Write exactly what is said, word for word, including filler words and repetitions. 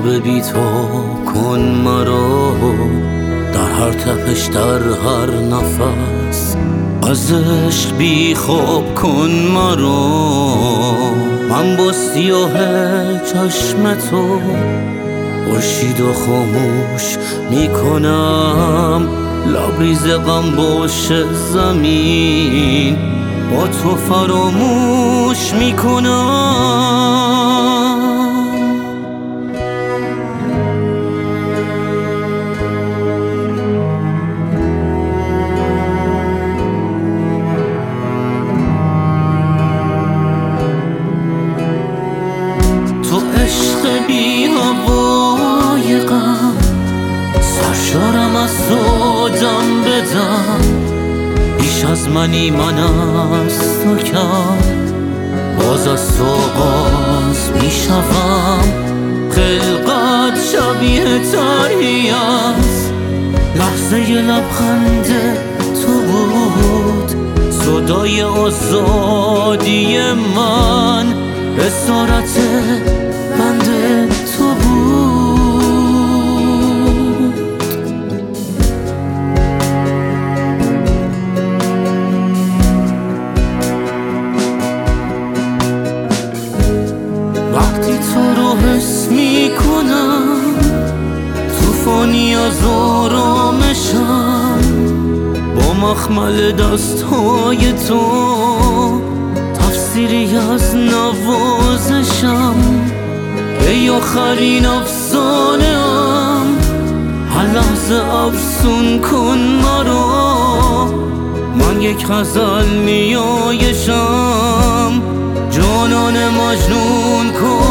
خواب بی تو کن مرا، در هر تپش در هر نفس از عشق بی خواب کن مرا. من با سیاه چشم تو خورشید و خاموش میکنم، لبریز غم باشه زمین با تو فراموش میکنم. تو عشق بی هوای غم، سرشارم از تو دم بدم، بیش از منی من از تو کم، باز از تو آغاز میشوم. خلقت شبیه تری از لحظه لبخند تو بود، صدای آزادی من اسارت بند تو بود. وقتی تو رو حس میکنم توفانی از آرامشم، با مخمل دستهای تو تفسیری از نوازشم. ای آخرین افسانه ام، هر لحظه افسون کن مرا. من یک غزل نیایشم، جانان مجنون کن